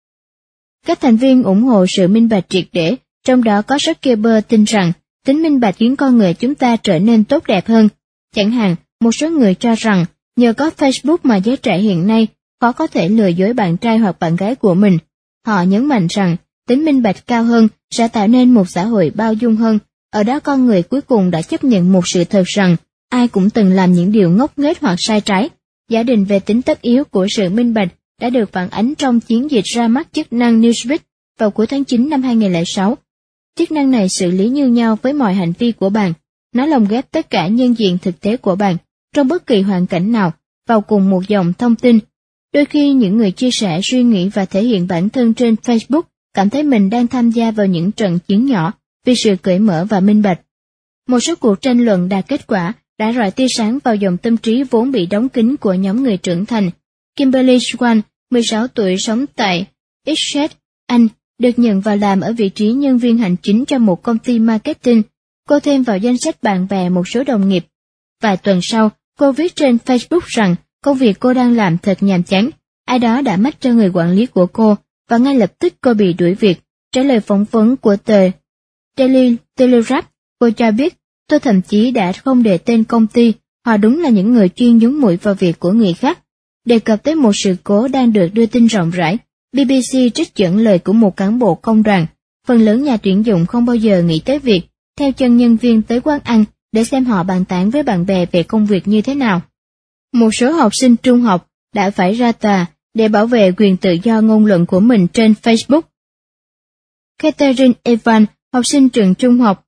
Các thành viên ủng hộ sự minh bạch triệt để, trong đó có Zuckerberg tin rằng tính minh bạch khiến con người chúng ta trở nên tốt đẹp hơn. Chẳng hạn, một số người cho rằng nhờ có Facebook mà giới trẻ hiện nay khó có thể lừa dối bạn trai hoặc bạn gái của mình. Họ nhấn mạnh rằng tính minh bạch cao hơn sẽ tạo nên một xã hội bao dung hơn. Ở đó con người cuối cùng đã chấp nhận một sự thật rằng ai cũng từng làm những điều ngốc nghếch hoặc sai trái. Giả định về tính tất yếu của sự minh bạch đã được phản ánh trong chiến dịch ra mắt chức năng Newsfeed vào cuối tháng 9 năm 2006. Chức năng này xử lý như nhau với mọi hành vi của bạn. Nó lồng ghép tất cả nhân diện thực tế của bạn, trong bất kỳ hoàn cảnh nào, vào cùng một dòng thông tin. Đôi khi những người chia sẻ suy nghĩ và thể hiện bản thân trên Facebook cảm thấy mình đang tham gia vào những trận chiến nhỏ vì sự cởi mở và minh bạch. Một số cuộc tranh luận đạt kết quả đã rọi tia sáng vào dòng tâm trí vốn bị đóng kín của nhóm người trưởng thành. Kimberly Swan, 16 tuổi, sống tại Essex, Anh, được nhận vào làm ở vị trí nhân viên hành chính cho một công ty marketing. Cô thêm vào danh sách bạn bè một số đồng nghiệp. Vài tuần sau, cô viết trên Facebook rằng công việc cô đang làm thật nhàm chán. Ai đó đã mách cho người quản lý của cô, và ngay lập tức cô bị đuổi việc. Trả lời phỏng vấn của tờ Daily Telegraph, cô cho biết, tôi thậm chí đã không đề tên công ty, họ đúng là những người chuyên nhúng mũi vào việc của người khác. Đề cập tới một sự cố đang được đưa tin rộng rãi, BBC trích dẫn lời của một cán bộ công đoàn. Phần lớn nhà tuyển dụng không bao giờ nghĩ tới việc theo chân nhân viên tới quán ăn để xem họ bàn tán với bạn bè về công việc như thế nào. Một số học sinh trung học đã phải ra tòa để bảo vệ quyền tự do ngôn luận của mình trên Facebook. Catherine Evans, học sinh trường trung học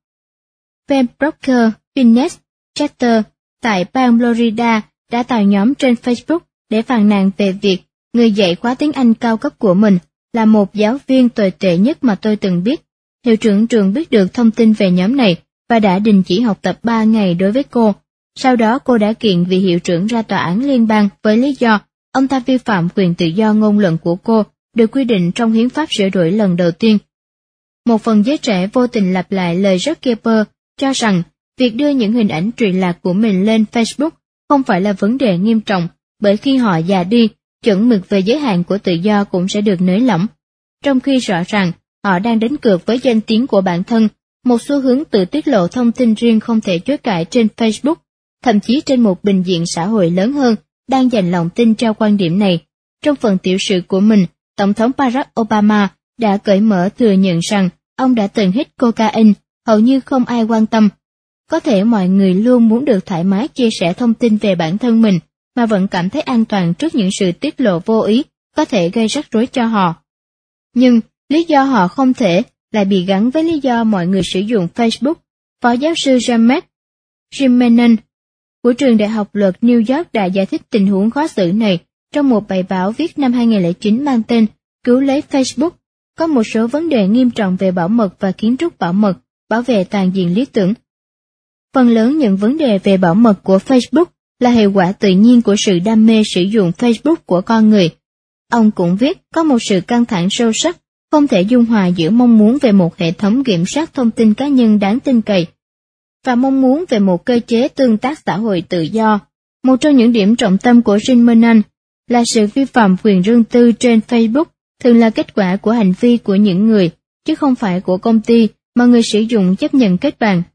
Pembroke Finesse Charter tại bang Florida, đã tạo nhóm trên Facebook để phàn nàn về việc người dạy khóa tiếng Anh cao cấp của mình là một giáo viên tồi tệ nhất mà tôi từng biết. Hiệu trưởng trường biết được thông tin về nhóm này và đã đình chỉ học tập 3 ngày đối với cô. Sau đó cô đã kiện vị hiệu trưởng ra tòa án liên bang với lý do ông ta vi phạm quyền tự do ngôn luận của cô, được quy định trong hiến pháp sửa đổi lần đầu tiên. Một phần giới trẻ vô tình lặp lại lời Zuckerberg cho rằng việc đưa những hình ảnh truyền lạc của mình lên Facebook không phải là vấn đề nghiêm trọng, bởi khi họ già đi, chuẩn mực về giới hạn của tự do cũng sẽ được nới lỏng. Trong khi rõ ràng họ đang đánh cược với danh tiếng của bản thân, một xu hướng tự tiết lộ thông tin riêng không thể chối cãi trên Facebook, thậm chí trên một bình diện xã hội lớn hơn, đang dành lòng tin cho quan điểm này. Trong phần tiểu sử của mình, Tổng thống Barack Obama đã cởi mở thừa nhận rằng ông đã từng hít cocaine, hầu như không ai quan tâm. Có thể mọi người luôn muốn được thoải mái chia sẻ thông tin về bản thân mình, mà vẫn cảm thấy an toàn trước những sự tiết lộ vô ý có thể gây rắc rối cho họ. Nhưng lý do họ không thể lại bị gắn với lý do mọi người sử dụng Facebook. Phó giáo sư James Jimenez của trường Đại học Luật New York đã giải thích tình huống khó xử này trong một bài báo viết năm 2009 mang tên Cứu lấy Facebook. Có một số vấn đề nghiêm trọng về bảo mật và kiến trúc bảo mật, bảo vệ toàn diện lý tưởng. Phần lớn những vấn đề về bảo mật của Facebook là hệ quả tự nhiên của sự đam mê sử dụng Facebook của con người. Ông cũng viết có một sự căng thẳng sâu sắc, không thể dung hòa giữa mong muốn về một hệ thống kiểm soát thông tin cá nhân đáng tin cậy và mong muốn về một cơ chế tương tác xã hội tự do. Một trong những điểm trọng tâm của Zimmerman là sự vi phạm quyền riêng tư trên Facebook thường là kết quả của hành vi của những người, chứ không phải của công ty mà người sử dụng chấp nhận kết bạn.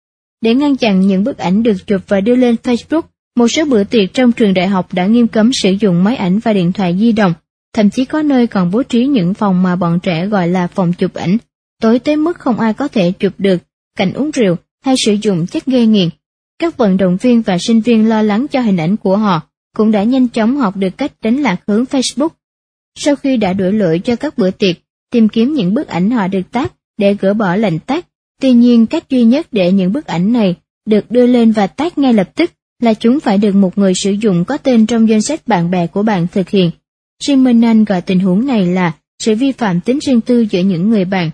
Để ngăn chặn những bức ảnh được chụp và đưa lên Facebook, một số bữa tiệc trong trường đại học đã nghiêm cấm sử dụng máy ảnh và điện thoại di động, thậm chí có nơi còn bố trí những phòng mà bọn trẻ gọi là phòng chụp ảnh, tối tới mức không ai có thể chụp được cảnh uống rượu hay sử dụng chất gây nghiện. Các vận động viên và sinh viên lo lắng cho hình ảnh của họ cũng đã nhanh chóng học được cách đánh lạc hướng Facebook. Sau khi đã đổi lỗi cho các bữa tiệc, tìm kiếm những bức ảnh họ được tag để gỡ bỏ lệnh tag. Tuy nhiên, cách duy nhất để những bức ảnh này được đưa lên và tag ngay lập tức là chúng phải được một người sử dụng có tên trong danh sách bạn bè của bạn thực hiện. Zimmerman gọi tình huống này là sự vi phạm tính riêng tư giữa những người bạn.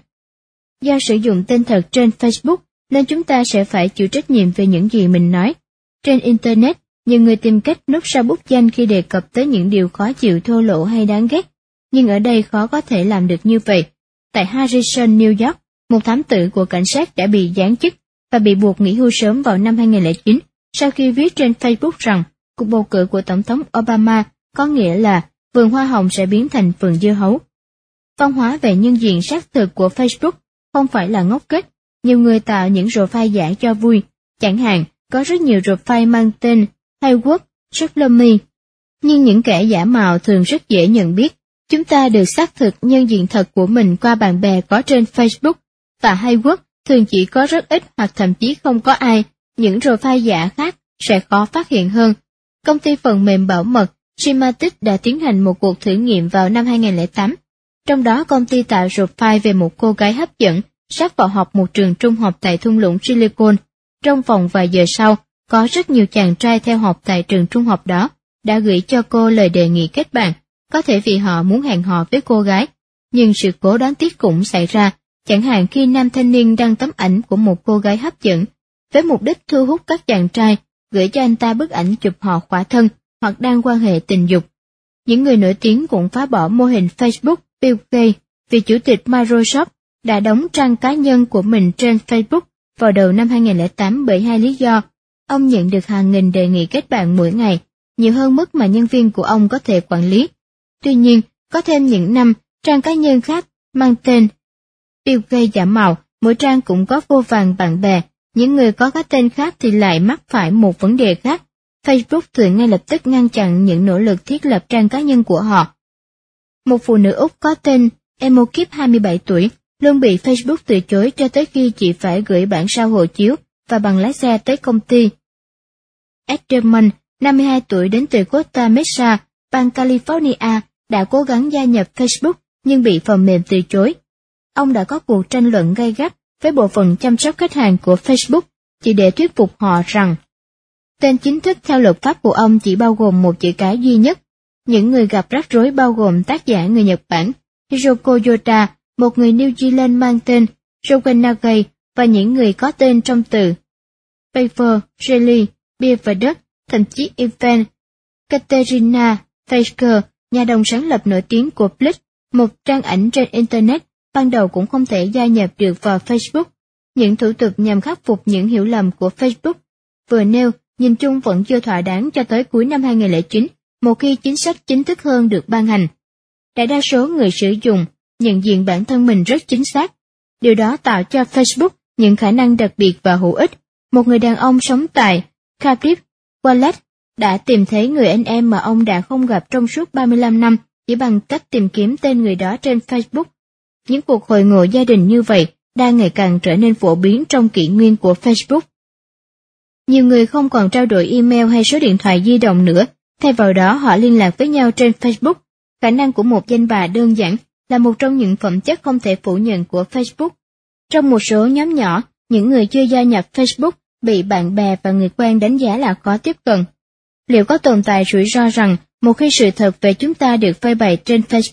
Do sử dụng tên thật trên Facebook, nên chúng ta sẽ phải chịu trách nhiệm về những gì mình nói. Trên Internet, nhiều người tìm cách núp sau bút danh khi đề cập tới những điều khó chịu, thô lỗ hay đáng ghét, nhưng ở đây khó có thể làm được như vậy. Tại Harrison, New York, một thám tử của cảnh sát đã bị giáng chức và bị buộc nghỉ hưu sớm vào năm 2009 sau khi viết trên Facebook rằng cuộc bầu cử của Tổng thống Obama có nghĩa là vườn hoa hồng sẽ biến thành vườn dưa hấu. Văn hóa về nhân diện xác thực của Facebook không phải là ngốc nghếch. Nhiều người tạo những profile giả cho vui, chẳng hạn có rất nhiều profile mang tên Haywood, Shlomi. Nhưng những kẻ giả mạo thường rất dễ nhận biết. Chúng ta được xác thực nhân diện thật của mình qua bạn bè có trên Facebook, và Haywood thường chỉ có rất ít hoặc thậm chí không có ai. Những profile giả khác sẽ khó phát hiện hơn. Công ty phần mềm bảo mật Symantec đã tiến hành một cuộc thử nghiệm vào năm 2008. Trong đó công ty tạo profile về một cô gái hấp dẫn sắp vào học một trường trung học tại thung lũng Silicon. Trong vòng vài giờ sau, có rất nhiều chàng trai theo học tại trường trung học đó đã gửi cho cô lời đề nghị kết bạn, có thể vì họ muốn hẹn hò với cô gái. Nhưng sự cố đáng tiếc cũng xảy ra, chẳng hạn khi nam thanh niên đăng tấm ảnh của một cô gái hấp dẫn, với mục đích thu hút các chàng trai, gửi cho anh ta bức ảnh chụp họ khỏa thân hoặc đang quan hệ tình dục. Những người nổi tiếng cũng phá bỏ mô hình Facebook. Bill Gates, vị chủ tịch Microsoft, đã đóng trang cá nhân của mình trên Facebook vào đầu năm 2008 bởi hai lý do. Ông nhận được hàng nghìn đề nghị kết bạn mỗi ngày, nhiều hơn mức mà nhân viên của ông có thể quản lý. Tuy nhiên, có thêm những năm, trang cá nhân khác mang tên Bill Gates giả mạo, mỗi trang cũng có vô vàn bạn bè. Những người có cái tên khác thì lại mắc phải một vấn đề khác. Facebook thường ngay lập tức ngăn chặn những nỗ lực thiết lập trang cá nhân của họ. Một phụ nữ Úc có tên Emokip 27 tuổi, luôn bị Facebook từ chối cho tới khi chị phải gửi bản sao hộ chiếu và bằng lái xe tới công ty. Edelman, 52 tuổi đến từ Costa Mesa, bang California, đã cố gắng gia nhập Facebook nhưng bị phần mềm từ chối. Ông đã có cuộc tranh luận gay gắt với bộ phận chăm sóc khách hàng của Facebook chỉ để thuyết phục họ rằng tên chính thức theo luật pháp của ông chỉ bao gồm một chữ cái duy nhất. Những người gặp rắc rối bao gồm tác giả người Nhật Bản Hiroko Yota, một người New Zealand mang tên Rowanagi và những người có tên trong từ Paper, Jelly, Beer và đất, thậm chí Ivan Katerina Faker, nhà đồng sáng lập nổi tiếng của Blitz, một trang ảnh trên Internet, ban đầu cũng không thể gia nhập được vào Facebook. Những thủ tục nhằm khắc phục những hiểu lầm của Facebook vừa nêu nhìn chung vẫn chưa thỏa đáng cho tới cuối năm 2009, một khi chính sách chính thức hơn được ban hành. Đại đa số người sử dụng nhận diện bản thân mình rất chính xác. Điều đó tạo cho Facebook những khả năng đặc biệt và hữu ích. Một người đàn ông sống tại Cardiff, Wales đã tìm thấy người anh em mà ông đã không gặp trong suốt 35 năm chỉ bằng cách tìm kiếm tên người đó trên Facebook. Những cuộc hội ngộ gia đình như vậy đang ngày càng trở nên phổ biến trong kỷ nguyên của Facebook. Nhiều người không còn trao đổi email hay số điện thoại di động nữa, thay vào đó họ liên lạc với nhau trên Facebook. Khả năng của một danh bạ đơn giản là một trong những phẩm chất không thể phủ nhận của Facebook. Trong một số nhóm nhỏ, những người chưa gia nhập Facebook bị bạn bè và người quen đánh giá là khó tiếp cận. Liệu có tồn tại rủi ro rằng một khi sự thật về chúng ta được phơi bày trên Facebook,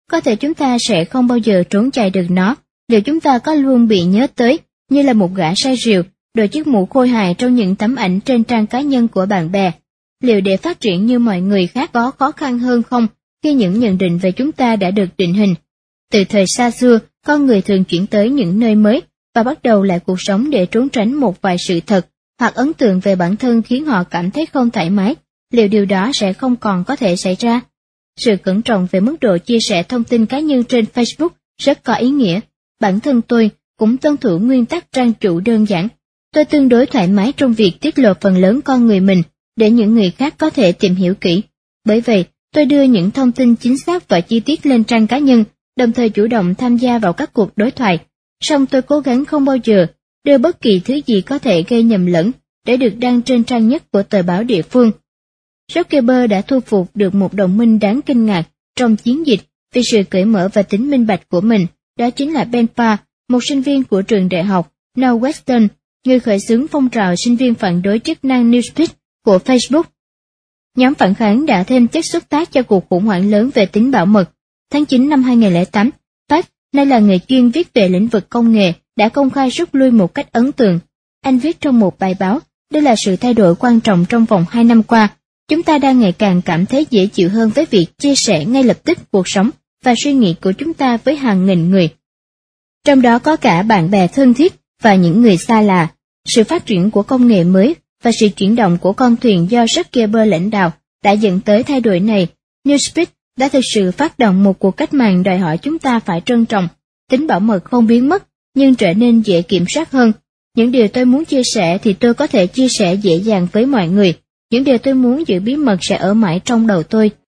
Có thể chúng ta sẽ không bao giờ trốn chạy được nó, liệu chúng ta có luôn bị nhớ tới như là một gã say rượu, đội chiếc mũ khôi hài trong những tấm ảnh trên trang cá nhân của bạn bè. Liệu để phát triển như mọi người khác có khó khăn hơn không khi những nhận định về chúng ta đã được định hình? Từ thời xa xưa, con người thường chuyển tới những nơi mới và bắt đầu lại cuộc sống để trốn tránh một vài sự thật hoặc ấn tượng về bản thân khiến họ cảm thấy không thoải mái. Liệu điều đó sẽ không còn có thể xảy ra? Sự cẩn trọng về mức độ chia sẻ thông tin cá nhân trên Facebook rất có ý nghĩa. Bản thân tôi cũng tuân thủ nguyên tắc trang chủ đơn giản. Tôi tương đối thoải mái trong việc tiết lộ phần lớn con người mình để những người khác có thể tìm hiểu kỹ. Bởi vậy, tôi đưa những thông tin chính xác và chi tiết lên trang cá nhân, đồng thời chủ động tham gia vào các cuộc đối thoại. Song tôi cố gắng không bao giờ đưa bất kỳ thứ gì có thể gây nhầm lẫn để được đăng trên trang nhất của tờ báo địa phương. Zuckerberg đã thu phục được một đồng minh đáng kinh ngạc trong chiến dịch vì sự cởi mở và tính minh bạch của mình, đó chính là Ben Parr, một sinh viên của trường đại học Northwestern, người khởi xướng phong trào sinh viên phản đối chức năng Newsfeed của Facebook. Nhóm phản kháng đã thêm chất xúc tác cho cuộc khủng hoảng lớn về tính bảo mật. Tháng 9 năm 2008, Parr, nay là người chuyên viết về lĩnh vực công nghệ, đã công khai rút lui một cách ấn tượng. Anh viết trong một bài báo, đây là sự thay đổi quan trọng trong vòng 2 năm qua. Chúng ta đang ngày càng cảm thấy dễ chịu hơn với việc chia sẻ ngay lập tức cuộc sống và suy nghĩ của chúng ta với hàng nghìn người. Trong đó có cả bạn bè thân thiết và những người xa lạ. Sự phát triển của công nghệ mới và sự chuyển động của con thuyền do Zuckerberg lãnh đạo đã dẫn tới thay đổi này. Newsfeed đã thực sự phát động một cuộc cách mạng đòi hỏi chúng ta phải trân trọng. Tính bảo mật không biến mất, nhưng trở nên dễ kiểm soát hơn. Những điều tôi muốn chia sẻ thì tôi có thể chia sẻ dễ dàng với mọi người. Những điều tôi muốn giữ bí mật sẽ ở mãi trong đầu tôi.